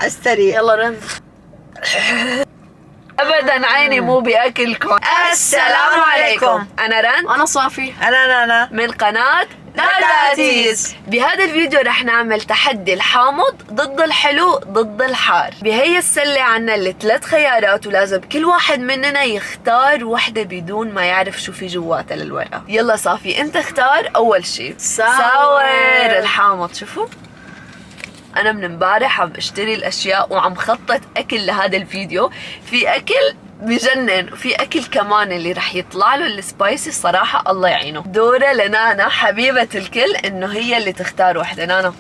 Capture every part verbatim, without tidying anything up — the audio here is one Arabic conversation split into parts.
عالسريع. يلا رن. ابدا عيني مو باكلكم. السلام عليكم، انا رن انا صافي، انا نانا من قناة ناداتيز. بهذا الفيديو رح نعمل تحدي الحامض ضد الحلو ضد الحار. بهي السلة عنا اللي ثلاث خيارات، ولازم كل واحد مننا يختار وحدة بدون ما يعرف شو في جواتها للورقة. يلا صافي انت اختار اول شيء. ساور الحامض. شوفوا انا من امبارح عم اشتري الاشياء وعم خطط اكل لهذا الفيديو. في اكل بجنن وفي اكل كمان اللي رح يطلع له السبايسي. الصراحه الله يعينه. دوره لنانا حبيبه الكل انه هي اللي تختار وحده. نانا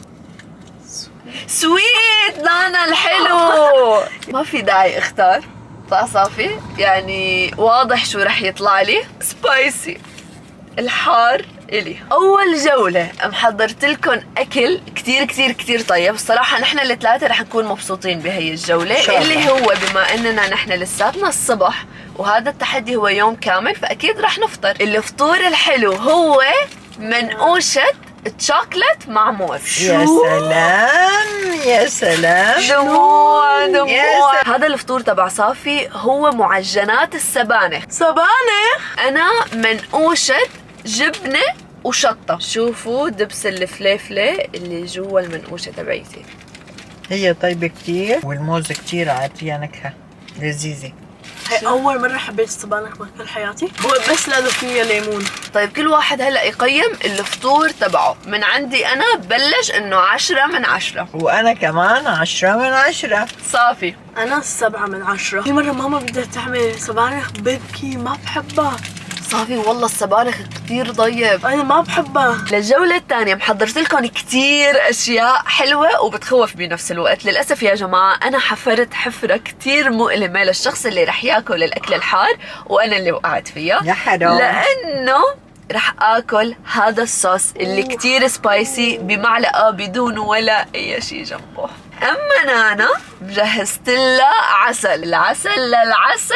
سويت. نانا الحلو. ما في داعي اختار. صح صافي؟ يعني واضح شو رح يطلع لي. سبايسي. الحار إلي. أول جولة محضرت لكم أكل كتير كتير كتير طيب. الصراحة نحن الثلاثة رح نكون مبسوطين بهي الجولة، اللي هو بما إننا نحن لساتنا الصبح وهذا التحدي هو يوم كامل، فأكيد رح نفطر. الفطور الحلو هو منقوشة تشوكلت مع موز. يا سلام يا سلام. دموع دموع. هذا الفطور تبع صافي هو معجنات السبانخ. سبانخ. أنا منقوشة جبنة وشطة. شوفوا دبس الفليفلة اللي جوا المنقوشة تبعيتي. هي طيبة كتير والموز كتير عاطية نكهة لذيذة. هي أول مرة حبيت السبانخ بكل حياتي، هو بس لأنه فيه ليمون. طيب كل واحد هلأ يقيم الفطور تبعه. من عندي أنا بلش إنه عشرة من عشرة. وأنا كمان عشرة من عشرة. صافي أنا سبعة من عشرة. في مرة ماما بدها تعمل سبانخ ببكي، ما بحبها. صافي والله السبانخ كتير طيب، أنا ما بحبها. للجولة الثانية محضرت لكم كتير أشياء حلوة وبتخوف بنفس الوقت. للأسف يا جماعة أنا حفرت حفرة كتير مؤلمة للشخص اللي رح ياكل الأكل الحار، وأنا اللي وقعت فيها. يا حرام. لأنه رح آكل هذا الصوص اللي كتير سبايسي بمعلقة بدون ولا أي شي جنبه. أما نانا مجهزت لها عسل. العسل للعسل.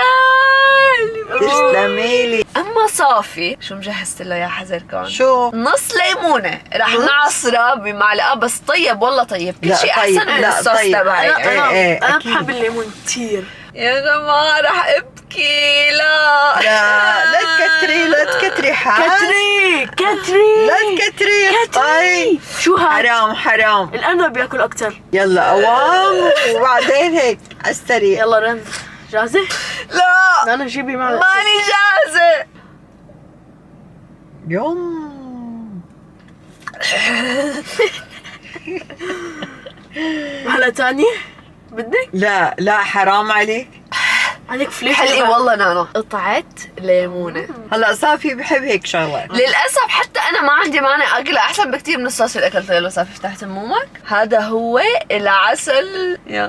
تسلميلي. اما صافي شو مجهزت له يا حذركم؟ شو؟ نص ليمونه رح نعصرها بمعلقه. بس طيب والله طيب، كل شيء طيب. احسن من لا الصوص طيب. تبعي. أنا, أنا, ايه أنا أكيد. بحب الليمون كتير يا جماعه رح ابكي. لا لا لا تكتري لا تكتري حاج. كتري كتري لا تكتري. طيب شو هاد؟ حرام حرام. الأرنب بياكل أكتر. يلا أوام وبعدين هيك عالسريع. يلا رن. جاهزة؟ لا أنا جيبي معي. ماني جاهزه. يوم هلا تانية؟ بدك؟ لا لا حرام عليك. عليك فليك. حلقي والله نانا. قطعت ليمونه. هلا صافي بحب هيك شغلات. للاسف حتى انا ما عندي مانع اكلها احسن بكتير من الصوص اللي اكلته. يلا صافي فتحت امومك. هذا هو العسل. يا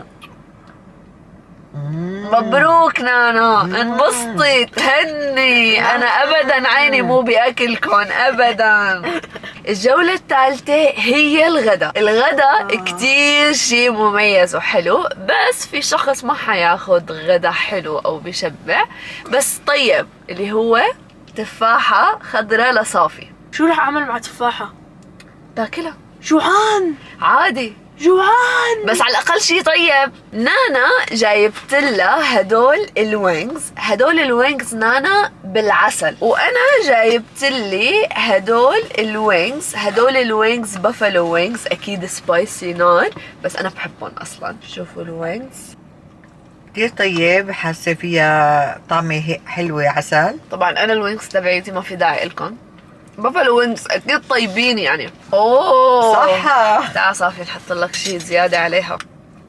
مبروك نانا، انبسطي تهني. انا ابدا عيني مو باكلكم ابدا. الجولة الثالثة هي الغداء. الغداء كتير شيء مميز وحلو، بس في شخص ما حياخد غداء حلو او بشبع بس طيب، اللي هو تفاحة خضراء لصافي. شو رح أعمل مع تفاحة؟ تاكلها جوعان عادي جوعان. بس على الاقل شيء طيب. نانا جايبت لها هدول الوينجز. هدول الوينجز نانا بالعسل، وانا جايبت لي هدول الوينجز. هدول الوينجز بافالو وينجز، اكيد سبايسي نار بس انا بحبهم اصلا. شوفوا الوينجز كتير طيب، حاسة فيها طعمة هيك حلوة عسل. طبعا انا الوينجز تبعيتي ما في داعي لكم. بافالو وينجز اكيد طيبين يعني. اوه صح. تعال صافي نحط لك شيء زيادة عليها.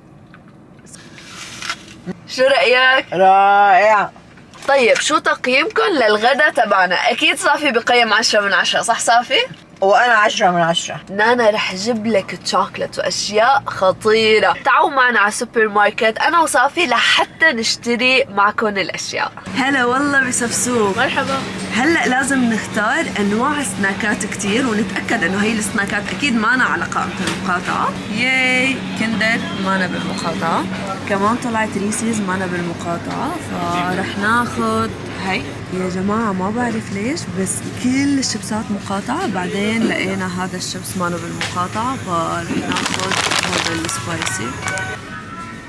شو رأيك؟ رائع. طيب شو تقييمكم للغدا تبعنا؟ اكيد صافي بقيم عشرة من عشرة، صح صافي؟ وأنا عشرة من عشرة. نانا رح جيب لك تشوكلت واشياء خطيرة. تعالوا معنا على السوبر ماركت انا وصافي لحتى نشتري معكم الاشياء. هلا والله بسفسوق. مرحبا. هلا لازم نختار انواع سناكات كتير ونتاكد انه هي السناكات اكيد معنا على قائمه المقاطعه. ياي كندر معنا بالمقاطعه، كمان طلعت ريسيز معنا بالمقاطعه، فرح ناخذ هي. يا جماعه ما بعرف ليش بس كل الشيبسات مقاطعه، بعدين لقينا هذا الشيبس معنا بالمقاطعه فرح ناخذ هذا السبايسي.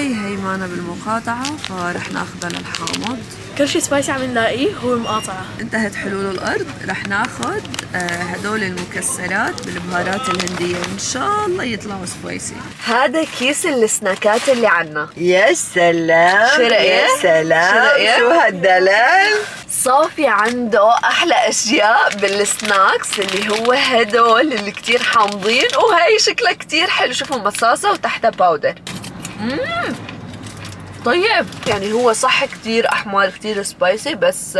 هي معنا بالمقاطعة، فرح ناخذها للحامض. كل شيء سبايسي عم نلاقيه هو مقاطعة. انتهت حلول الأرض، رح ناخذ آه هدول المكسرات بالبهارات الهندية، وإن شاء الله يطلعوا سبايسي. هذا كيس السناكات اللي عنا. يا سلام شو رأيك؟ يا سلام شو رأيك؟ شو هالدلال. صافي عنده أحلى أشياء بالسناكس اللي هو هدول اللي كتير حامضين، وهي شكلها كتير حلو. شوفوا مصاصة وتحتها باودر. مم. طيب يعني هو صح كتير أحمر كتير سبايسي، بس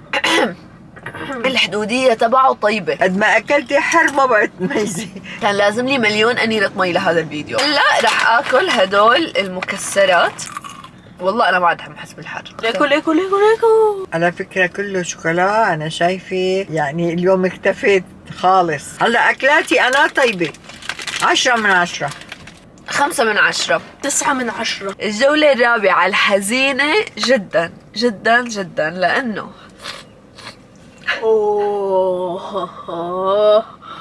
الحدودية تبعه طيبة. قد ما اكلتي حر ما بقت تميزي. كان لازم لي مليون أنيرة مي لهذا الفيديو. لا رح آكل هدول المكسرات. والله أنا ما عاد حمحس بالحر. ليكو ليكو ليكو ليكو. على فكرة كله شوكولا. أنا شايفة يعني اليوم اكتفيت خالص. هلا أكلاتي أنا طيبة. عشرة من عشرة. خمسة من عشرة. تسعة من عشرة. الجولة الرابعة الحزينة جدا جدا جدا، لأنه اوه اوه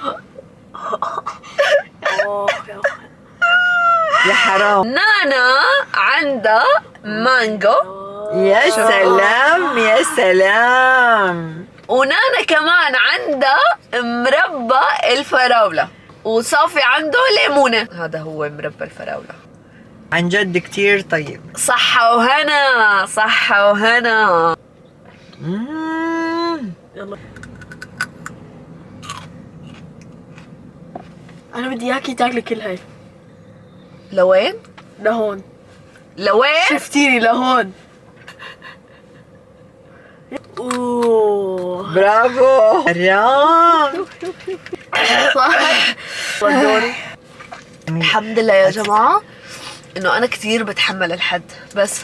يا حرام. نانا عندها مانجو، يا سلام يا سلام. ونانا كمان عندها مربى الفراولة، وصافي عنده ليمونة. هذا هو مربى الفراولة. عن جد كتير طيب. صحة وهنا، صحة وهنا. مم. يلا انا بدي اياكي تاكلي كل هاي. لوين؟ لهون. لوين؟ شفتيني لهون. اوه برافو. حرام. ودوني. الحمد لله يا جماعة انه انا كتير بتحمل الحد، بس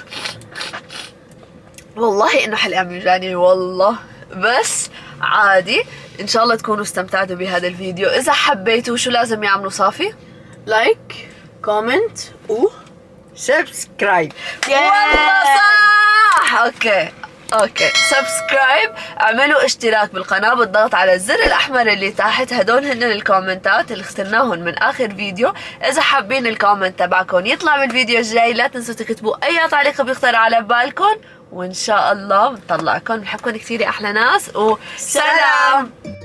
والله انه حلقي عم يوجعني والله، بس عادي. ان شاء الله تكونوا استمتعتوا بهذا الفيديو. اذا حبيتوا شو لازم يعملوا صافي؟ لايك كومنت و سبسكرايب. والله صح. اوكي اوكي سبسكرايب، اعملوا اشتراك بالقناة بالضغط على الزر الاحمر اللي تحت. هدول هن الكومنتات اللي اخترناهم من اخر فيديو. اذا حابين الكومنت تبعكم يطلع بالفيديو الجاي، لا تنسوا تكتبوا اي تعليق بيخطر على بالكم، وان شاء الله بنطلعكم. بنحبكم كثير يا احلى ناس، وسلام.